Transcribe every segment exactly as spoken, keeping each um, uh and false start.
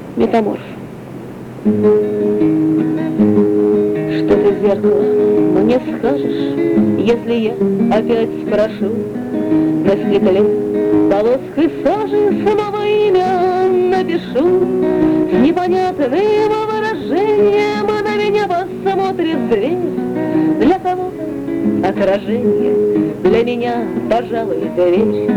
Метаморф. Что ты, зеркало, мне скажешь, если я опять спрошу на стекле полоской сажи снова имя напишу? С непонятным выражением на меня посмотрит зверь. Для кого-то отражение, для меня, пожалуй, дверь.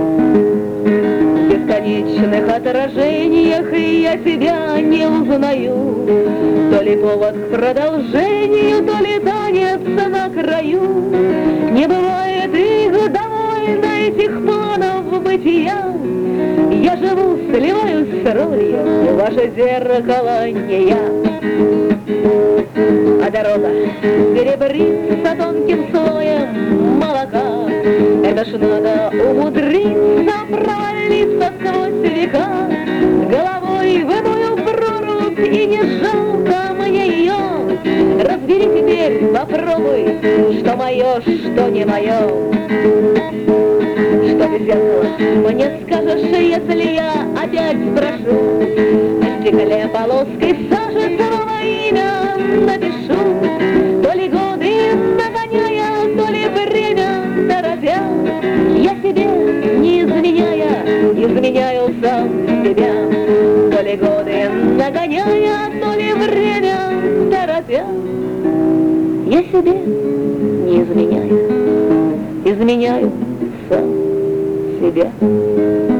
В бесконечных отражениях я себя не узнаю. То ли повод к продолжению, то ли танец на краю. Не бывает их довольно, этих планов бытия. Я живу, сливаюсь с ролью, ваше зеркало не я. А дорога серебрится тонким слоем молока. Это ж надо умудриться провалиться сквозь века. Головой в иную прорубь, и не жалко мне ее. Разбери теперь, попробуй, что мое, что не мое. Что ты, зеркало, мне скажешь, если я опять спрошу? На стекле полоской сажи снова имя напишу. То ли годы нагоняя, то ли время торопя. Я себе, не изменяя, изменяю сам себя. То ли годы нагоняя, то ли время торопя. Я себе, не изменяя, изменяю сам себя.